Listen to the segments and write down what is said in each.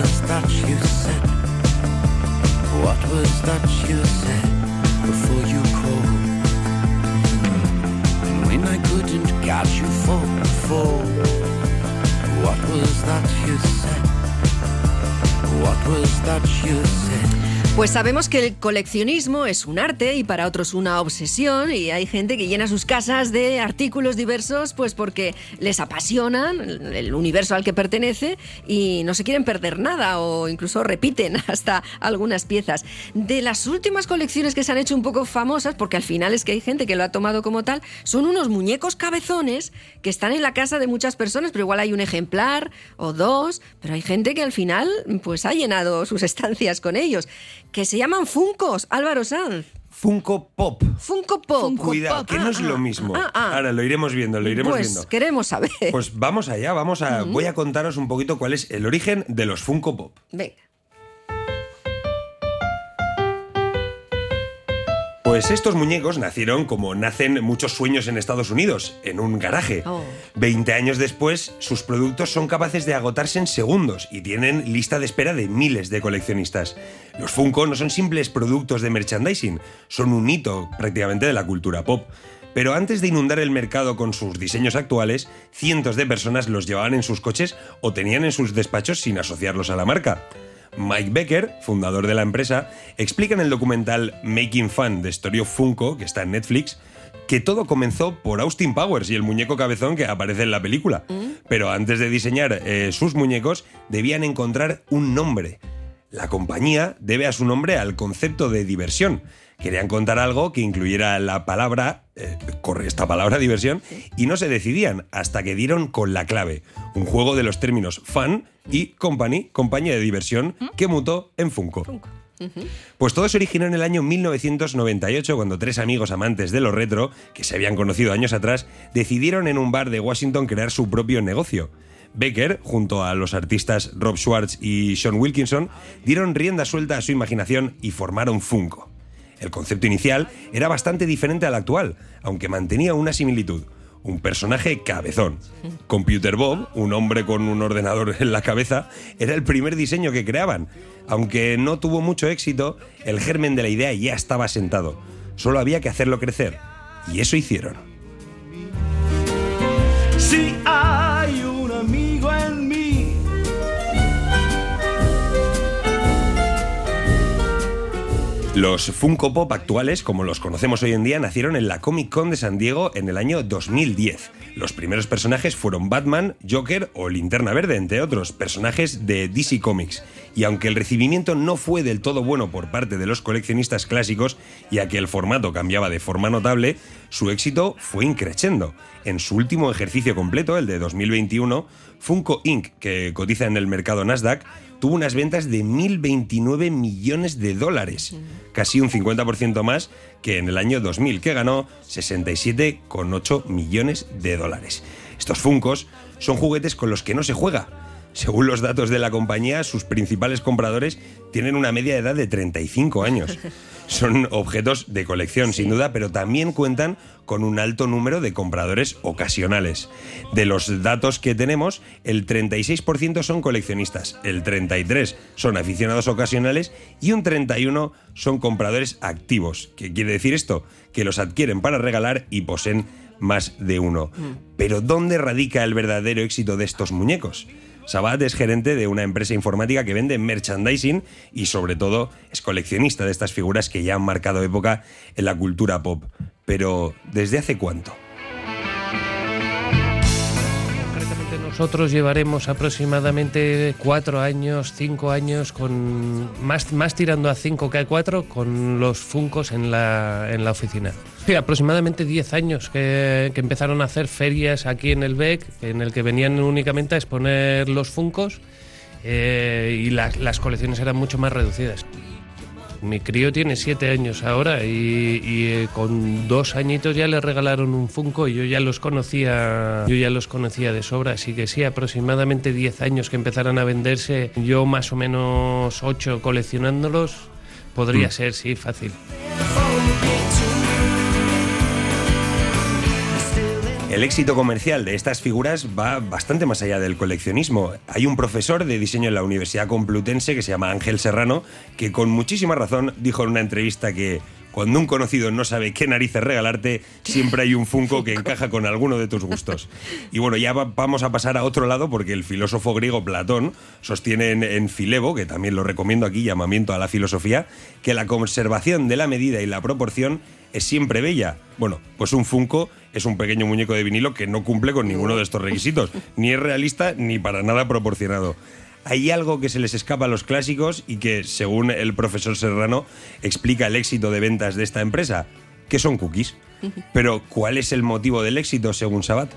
was that you said? What was that you said before you called? And when I couldn't catch you fall, what was that you said? What was that you said? Pues sabemos que el coleccionismo es un arte y para otros una obsesión, y hay gente que llena sus casas de artículos diversos pues porque les apasionan el universo al que pertenece y no se quieren perder nada o incluso repiten hasta algunas piezas. De las últimas colecciones que se han hecho un poco famosas, porque al final es que hay gente que lo ha tomado como tal, son unos muñecos cabezones que están en la casa de muchas personas, pero igual hay un ejemplar o dos, pero hay gente que al final pues ha llenado sus estancias con ellos, que se llaman Funkos, Álvaro Sanz. Funko Pop. Funko Pop. Cuidado, que no es lo mismo. Ahora lo iremos viendo, pues queremos saber. Pues vamos allá, voy a contaros un poquito cuál es el origen de los Funko Pop. Venga. Pues estos muñecos nacieron como nacen muchos sueños en Estados Unidos, en un garaje. 20 años después, sus productos son capaces de agotarse en segundos y tienen lista de espera de miles de coleccionistas. Los Funko no son simples productos de merchandising, son un hito prácticamente de la cultura pop. Pero antes de inundar el mercado con sus diseños actuales, cientos de personas los llevaban en sus coches o tenían en sus despachos sin asociarlos a la marca. Mike Becker, fundador de la empresa, explica en el documental Making Fun de Story of Funko, que está en Netflix, que todo comenzó por Austin Powers y el muñeco cabezón que aparece en la película. Pero antes de diseñar sus muñecos, debían encontrar un nombre. La compañía debe a su nombre al concepto de diversión. Querían contar algo que incluyera la palabra, esta palabra diversión, y no se decidían hasta que dieron con la clave. Un juego de los términos fun y company, compañía de diversión, que mutó en Funko. Pues todo se originó en el año 1998, cuando tres amigos amantes de lo retro, que se habían conocido años atrás, decidieron en un bar de Washington crear su propio negocio. Becker, junto a los artistas Rob Schwartz y Sean Wilkinson, dieron rienda suelta a su imaginación y formaron Funko. El concepto inicial era bastante diferente al actual, aunque mantenía una similitud. Un personaje cabezón. Computer Bob, un hombre con un ordenador en la cabeza, era el primer diseño que creaban. Aunque no tuvo mucho éxito, el germen de la idea ya estaba sentado. Solo había que hacerlo crecer. Y eso hicieron. Si hay un amigo en mí. Los Funko Pop actuales, como los conocemos hoy en día, nacieron en la Comic Con de San Diego en el año 2010. Los primeros personajes fueron Batman, Joker o Linterna Verde, entre otros personajes de DC Comics. Y aunque el recibimiento no fue del todo bueno por parte de los coleccionistas clásicos, ya que el formato cambiaba de forma notable, su éxito fue increciendo. En su último ejercicio completo, el de 2021, Funko Inc., que cotiza en el mercado Nasdaq, tuvo unas ventas de $1.029 millones, casi un 50% más que en el año 2000, que ganó $67,8 millones. Estos Funkos son juguetes con los que no se juega. Según los datos de la compañía, sus principales compradores tienen una media de edad de 35 años. Son objetos de colección, sin duda, pero también cuentan con un alto número de compradores ocasionales. De los datos que tenemos, el 36% son coleccionistas, el 33% son aficionados ocasionales y un 31% son compradores activos. ¿Qué quiere decir esto? Que los adquieren para regalar y poseen más de uno. Pero ¿dónde radica el verdadero éxito de estos muñecos? Sabat es gerente de una empresa informática que vende merchandising y, sobre todo, es coleccionista de estas figuras que ya han marcado época en la cultura pop. Pero, ¿desde hace cuánto? Concretamente nosotros llevaremos aproximadamente 4 años, 5 años, con más tirando a 5 que a 4, con los Funkos en la oficina. Sí, aproximadamente 10 años que empezaron a hacer ferias aquí en el BEC, en el que venían únicamente a exponer los Funkos y las colecciones eran mucho más reducidas. Mi crío tiene 7 años ahora y con 2 añitos ya le regalaron un Funko y yo ya los conocía de sobra, así que sí, aproximadamente 10 años que empezaron a venderse, yo más o menos 8 coleccionándolos, podría ser, sí, fácil. El éxito comercial de estas figuras va bastante más allá del coleccionismo. Hay un profesor de diseño en la Universidad Complutense que se llama Ángel Serrano, que con muchísima razón dijo en una entrevista que cuando un conocido no sabe qué narices regalarte, siempre hay un Funko que encaja con alguno de tus gustos. Y bueno, ya vamos a pasar a otro lado, porque el filósofo griego Platón sostiene en Filebo, que también lo recomiendo aquí, llamamiento a la filosofía, que la conservación de la medida y la proporción es siempre bella. Bueno, pues un Funko es un pequeño muñeco de vinilo que no cumple con ninguno de estos requisitos. Ni es realista ni para nada proporcionado. Hay algo que se les escapa a los clásicos y que, según el profesor Serrano, explica el éxito de ventas de esta empresa, que son cookies. Pero, ¿cuál es el motivo del éxito, según Sabat?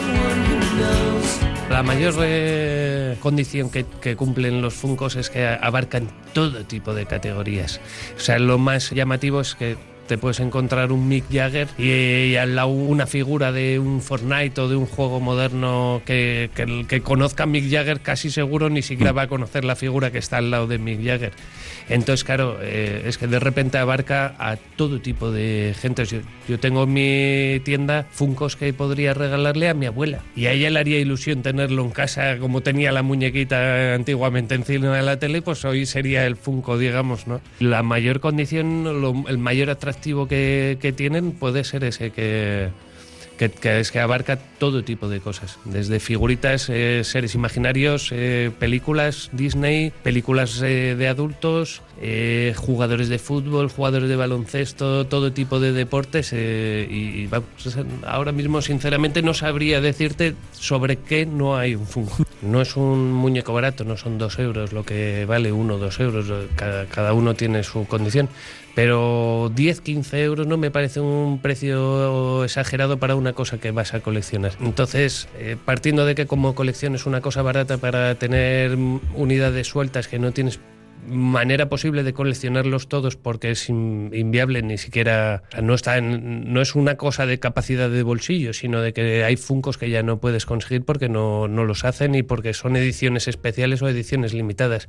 La mayor condición que cumplen los Funkos es que abarcan todo tipo de categorías. O sea, lo más llamativo es que te puedes encontrar un Mick Jagger y al lado una figura de un Fortnite o de un juego moderno que el que conozca a Mick Jagger casi seguro ni siquiera va a conocer la figura que está al lado de Mick Jagger. Entonces, claro, es que de repente abarca a todo tipo de gente. Yo tengo en mi tienda Funkos que podría regalarle a mi abuela y a ella le haría ilusión tenerlo en casa como tenía la muñequita antiguamente encima de la tele, pues hoy sería el Funko, digamos, ¿no? La mayor condición, el mayor atractivo que tienen puede ser ese que es que abarca todo tipo de cosas, desde figuritas, seres imaginarios, películas Disney, películas de adultos, jugadores de fútbol, jugadores de baloncesto, todo tipo de deportes, y vamos, ahora mismo sinceramente no sabría decirte sobre qué no hay un Funko. No es un muñeco barato, no son 2 euros lo que vale 1 o 2 euros, cada uno tiene su condición. Pero 10, 15 euros no me parece un precio exagerado para una cosa que vas a coleccionar. Entonces, partiendo de que como colección es una cosa barata para tener unidades sueltas que no tienes manera posible de coleccionarlos todos porque es inviable, ni siquiera no es una cosa de capacidad de bolsillo, sino de que hay Funkos que ya no puedes conseguir porque no los hacen y porque son ediciones especiales o ediciones limitadas.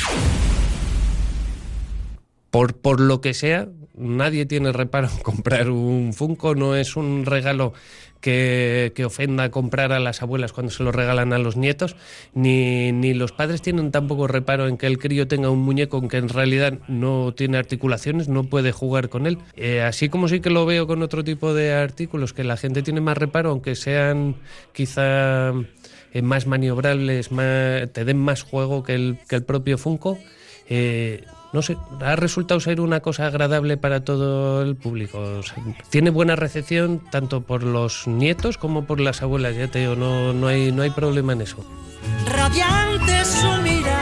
Por lo que sea, nadie tiene reparo en comprar un Funko. No es un regalo que ofenda comprar a las abuelas cuando se lo regalan a los nietos, ni los padres tienen tampoco reparo en que el crío tenga un muñeco que en realidad no tiene articulaciones, no puede jugar con él. Así como sí que lo veo con otro tipo de artículos, que la gente tiene más reparo, aunque sean quizá más maniobrables, te den más juego que el propio Funko. No sé, ha resultado ser una cosa agradable para todo el público. O sea, tiene buena recepción tanto por los nietos como por las abuelas, ya te digo, no hay problema en eso. Radiante su mirada.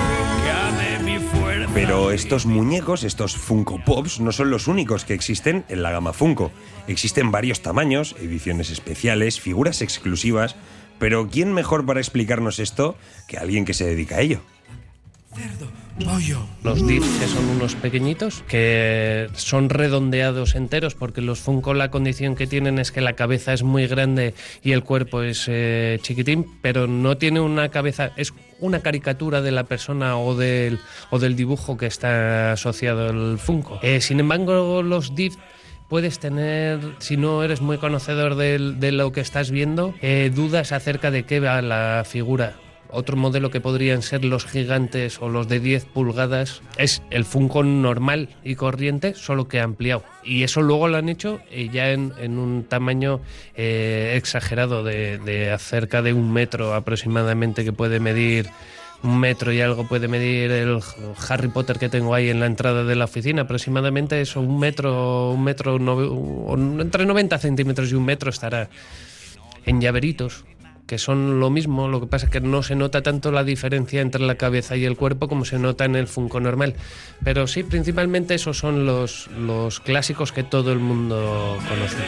Pero estos muñecos, estos Funko Pops, no son los únicos que existen en la gama Funko. Existen varios tamaños, ediciones especiales, figuras exclusivas, pero ¿quién mejor para explicarnos esto que alguien que se dedica a ello? Cerdo, pollo. Los Diff, que son unos pequeñitos, que son redondeados enteros, porque los Funko la condición que tienen es que la cabeza es muy grande y el cuerpo es chiquitín, pero no tiene una cabeza, es una caricatura de la persona o del dibujo que está asociado al Funko. Sin embargo, los Diff puedes tener, si no eres muy conocedor de lo que estás viendo, dudas acerca de qué va la figura. Otro modelo que podrían ser los gigantes o los de 10 pulgadas es el Funko normal y corriente, solo que ampliado. Y eso luego lo han hecho ya en un tamaño exagerado de cerca de 1 metro aproximadamente, que puede medir 1 metro y algo, puede medir el Harry Potter que tengo ahí en la entrada de la oficina, aproximadamente eso, 1 metro, entre 90 centímetros y 1 metro estará, en llaveritos, que son lo mismo, lo que pasa es que no se nota tanto la diferencia entre la cabeza y el cuerpo como se nota en el Funko normal. Pero sí, principalmente esos son los clásicos que todo el mundo conoce.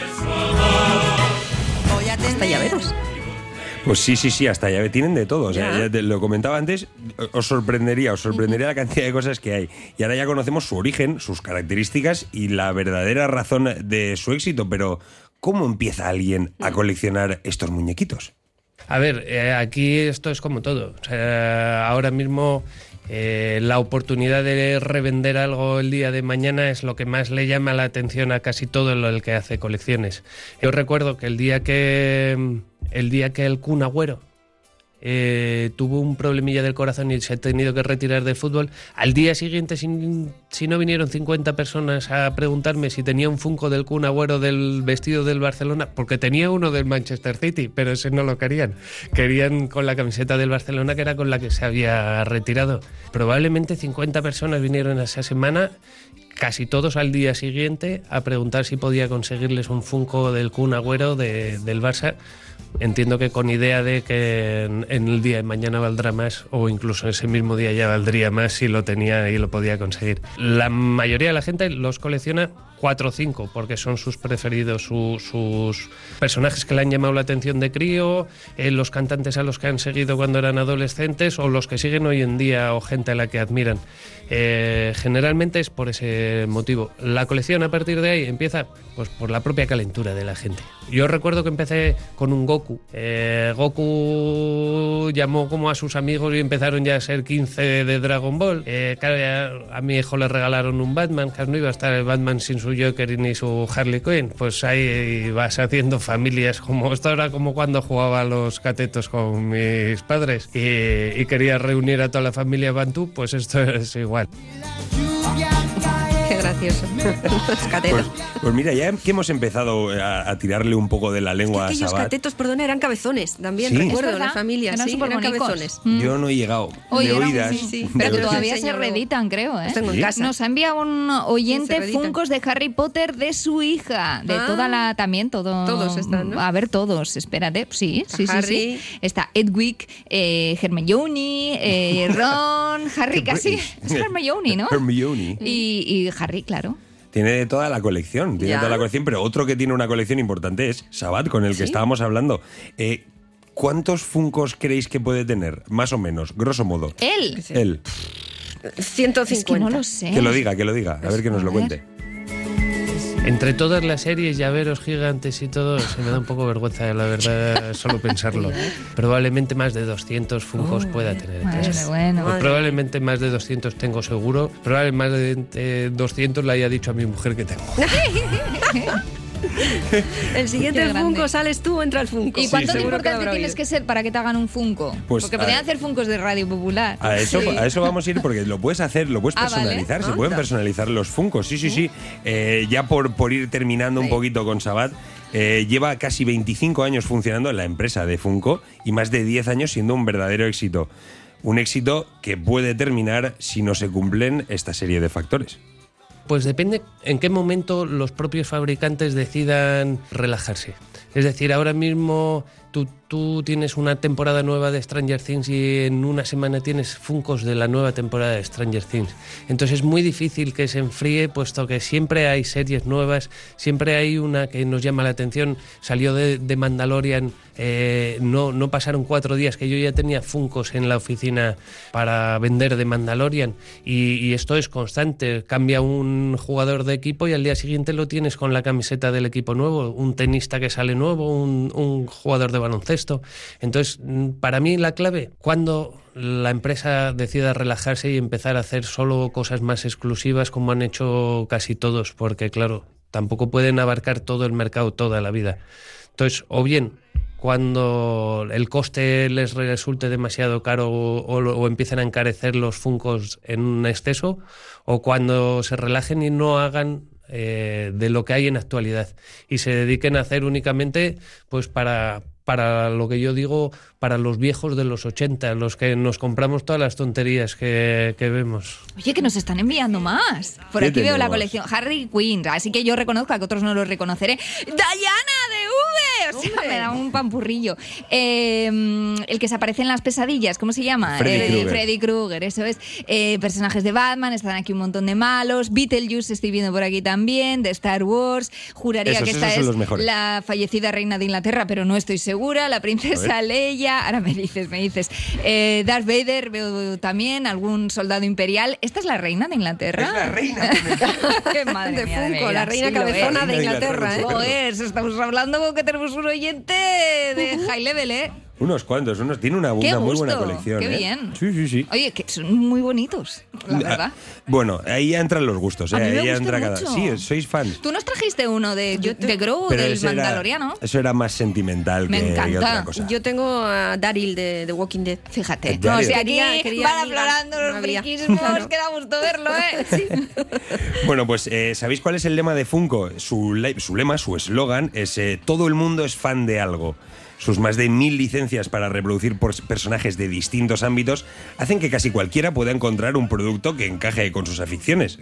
Hasta llaveros. Pues sí, hasta llave tienen de todo. O sea, ya lo comentaba antes, os sorprendería la cantidad de cosas que hay. Y ahora ya conocemos su origen, sus características y la verdadera razón de su éxito. Pero, ¿cómo empieza alguien a coleccionar estos muñequitos? A ver, aquí esto es como todo. O sea, ahora mismo la oportunidad de revender algo el día de mañana es lo que más le llama la atención a casi todo el que hace colecciones. Yo recuerdo que el día que el día que el Kun Agüero tuvo un problemilla del corazón y se ha tenido que retirar del fútbol, al día siguiente, si no vinieron 50 personas a preguntarme si tenía un Funko del Kun Agüero del vestido del Barcelona, porque tenía uno del Manchester City, pero ese no lo querían. Querían con la camiseta del Barcelona, que era con la que se había retirado. Probablemente 50 personas vinieron esa semana, casi todos al día siguiente, a preguntar si podía conseguirles un Funko del Kun Agüero del Barça. Entiendo que con idea de que en el día de mañana valdrá más, o incluso ese mismo día ya valdría más si lo tenía y lo podía conseguir. La mayoría de la gente los colecciona 4 o 5, porque son sus preferidos, sus personajes que le han llamado la atención de crío, los cantantes a los que han seguido cuando eran adolescentes, o los que siguen hoy en día, o gente a la que admiran. Generalmente es por ese motivo. La colección, a partir de ahí, empieza pues por la propia calentura de la gente. Yo recuerdo que empecé con un Goku. Goku llamó como a sus amigos y empezaron ya a ser 15 de Dragon Ball. Claro, a mi hijo le regalaron un Batman, que no iba a estar el Batman sin su Joker ni su Harley Quinn. Pues ahí vas haciendo familias, como esto era como cuando jugaba a los catetos con mis padres y quería reunir a toda la familia Bantú, pues esto es igual. Qué gracioso. Los catetos. Pues mira, ya que hemos empezado a tirarle un poco de la lengua a aquellos Sabat. catetos, perdona, eran cabezones también, ¿Sí? recuerdo, la familia, eran sí, eran cabezones. Yo no he llegado. Oye, de eran- oídas. sí. de Pero oídas. todavía se Enseño- reeditan, creo, ¿eh? Los tengo en ¿Sí? casa. Nos ha enviado un Sí, oyente se reeditan. Funkos de Harry Potter de su hija, de toda la también todo. Todos están, ¿no? A ver, todos. Espérate, sí, Está sí, sí, Harry. sí. Está Edwig, Hermione, Ron, Harry Qué casi. British. Es Hermione, ¿no? Hermione. Y Harry, claro. Tiene toda la colección, Ya. pero otro que tiene una colección importante es Sabat, con el que estábamos hablando. ¿Cuántos Funkos creéis que puede tener? Más o menos, grosso modo. Él. Él. 150. Es que no lo sé. Que lo diga, a ver que nos lo A ver. cuente. Entre todas las series, llaveros gigantes y todo, se me da un poco vergüenza, la verdad, solo pensarlo. Probablemente más de 200 Funkos pueda tener. Madre, Entonces, bueno. pues probablemente más de 200 tengo seguro. Probablemente más de 200 le haya dicho a mi mujer que tengo. El siguiente Qué grande. Funko sales tú, entra el Funko. ¿Y cuánto de Seguro que lo importante habrá tienes oído. que ser para que te hagan un Funko? Pues, Porque a podrían ver. hacer Funkos de Radio Popular. A eso vamos a ir porque lo puedes hacer, lo puedes Ah, vale. personalizar, se Anda. pueden personalizar los Funkos, sí. Ya por ir terminando un Ahí. poquito con Sabat, lleva casi 25 años funcionando en la empresa de Funko y más de 10 años siendo un verdadero éxito. Un éxito que puede terminar si no se cumplen esta serie de factores. Pues depende en qué momento los propios fabricantes decidan relajarse. Es decir, ahora mismo tú tienes una temporada nueva de Stranger Things y en una semana tienes Funkos de la nueva temporada de Stranger Things. Entonces es muy difícil que se enfríe, puesto que siempre hay series nuevas, siempre hay una que nos llama la atención. Salió de Mandalorian, no pasaron 4 días que yo ya tenía Funkos en la oficina para vender de Mandalorian y esto es constante. Cambia un jugador de equipo y al día siguiente lo tienes con la camiseta del equipo nuevo, un tenista que sale nuevo, un jugador de baloncesto. Entonces, para mí la clave, cuando la empresa decida relajarse y empezar a hacer solo cosas más exclusivas como han hecho casi todos, porque claro, tampoco pueden abarcar todo el mercado toda la vida. Entonces, o bien cuando el coste les resulte demasiado caro o empiezan a encarecer los Funkos en un exceso, o cuando se relajen y no hagan de lo que hay en actualidad y se dediquen a hacer únicamente pues para lo que yo digo, para los viejos de los 80, los que nos compramos todas las tonterías que vemos. Oye, que nos están enviando más. Por ¿Qué aquí veo la tenemos? colección Harry Quinn, así que yo reconozco a que otros no los reconoceré. ¡Diana de V! O sea, ¡Hombre! me da un pampurrillo. El que se aparece en las pesadillas, ¿cómo se llama? Freddy Krueger. Freddy Krueger, eso es. Personajes de Batman, están aquí un montón de malos. Beetlejuice estoy viendo por aquí también, de Star Wars. Juraría Esos que esta son es los mejores. la fallecida reina de Inglaterra, pero no estoy segura. La princesa Leia. Ahora me dices. Darth Vader veo también, algún soldado imperial. ¿Esta es la reina de Inglaterra? Es la reina. ¡Qué madre De mía, Funko, veras, la reina sí lo cabezona es. de Reina de Inglaterra, Inglaterra, ¿eh? Joder, estamos hablando que tenemos un oyente de high level, ¿eh? Unos cuantos, tiene una muy buena colección. ¡Qué bien! Sí. Oye, que son muy bonitos, la verdad. Bueno, ahí ya entran los gustos. A mí me ahí ya gustan entra mucho. Sí, sois fans. Tú nos trajiste uno de Grogu, Pero del ese Mandaloriano. eso era más sentimental Me que encanta. otra cosa. Yo tengo a Daryl de The Walking Dead. Fíjate. No, No, si aquí quería van amigas, aflorando no los había. friquismos, Claro. que da gusto verlo, ¿eh? Sí. Bueno, pues ¿sabéis cuál es el lema de Funko? Su lema, su eslogan es todo el mundo es fan de algo. Sus más de 1000 licencias para reproducir personajes de distintos ámbitos hacen que casi cualquiera pueda encontrar un producto que encaje con sus aficiones.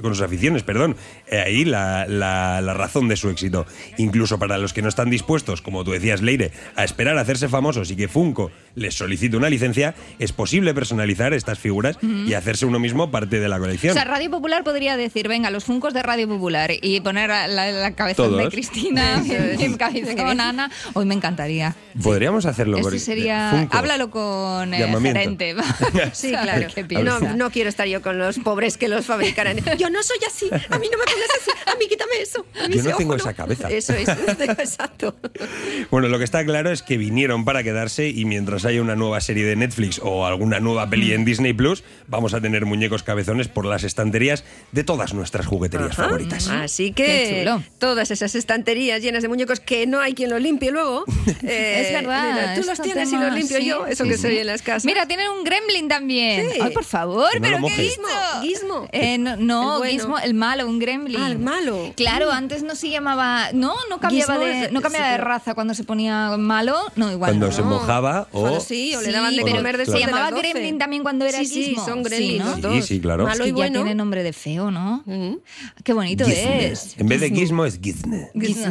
Ahí la razón de su éxito. Incluso para los que no están dispuestos, como tú decías, Leire, a esperar a hacerse famosos y que Funko les solicite una licencia, es posible personalizar estas figuras y hacerse uno mismo parte de la colección. O sea, Radio Popular podría decir, venga, los Funkos de Radio Popular y poner la cabezón Todos. de Cristina, mi cabezón, Ana. Hoy me encantaría. Podríamos hacerlo. Eso sería... Funko. Háblalo con el Llamamiento. gerente. Sí, claro. ¿Qué piensa? No quiero estar yo con los pobres que los fabricarán. Yo no soy así. A mí no me pongas así. A mí quítame eso. A mí Yo ese no tengo ojo esa cabeza. Eso es. Exacto. Bueno, lo que está claro es que vinieron para quedarse y mientras haya una nueva serie de Netflix o alguna nueva peli en Disney Plus, vamos a tener muñecos cabezones por las estanterías de todas nuestras jugueterías favoritas. Así Qué que chulo. todas esas estanterías llenas de muñecos que no hay quien los limpie luego. Es verdad. Tú los esto tienes tema, y los limpio sí, yo. Eso sí, que sí. se oye en las casas. Mira, tienen un gremlin también. Sí. Ay, por favor, Que no pero lo ¿qué he mojes. visto? Gizmo. No, El bueno. Gizmo, el malo, un gremlin. Ah, el malo. Claro, antes no se llamaba... No cambiaba Gizmo de, es- no cambiaba sí, de pero- raza cuando se ponía malo. No, igual Cuando no. se mojaba o... Bueno, sí, o le daban de pero comer se después de llamaba las 12. gremlin también cuando era Sí, sí, Gizmo. son gremlins ¿no? los dos. Sí, claro. Malo Es y que ya bueno. tiene nombre de feo, ¿no? Ujú. Qué bonito Gizme. es. En vez de Gizmo es Gizme. Gizmo.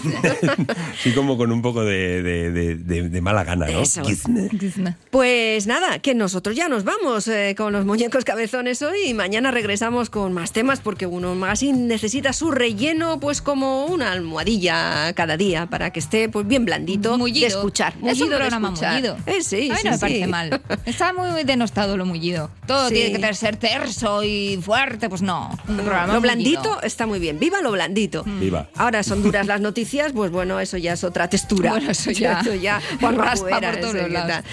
Sí, como con un poco de mala gana, ¿no? Eso. Gizme. Gizmo. Pues nada, que nosotros ya nos vamos con los muñecos cabezones hoy y mañana regresamos con más temas porque uno magazine necesita su relleno pues como una almohadilla cada día para que esté pues bien blandito Mullido. de escuchar. Es un Mullido de programa escuchar. mullido. Sí, A mí sí, no me sí. parece mal. Está muy denostado lo mullido. Todo Sí. tiene que ser terso y fuerte. Pues no. Un programa Lo mullido. blandito está muy bien. Viva lo blandito. Viva. Ahora son duras las noticias, pues bueno, eso ya es otra textura. Bueno, eso ya. Por raspa fuera, por todos eso los que lados. tal.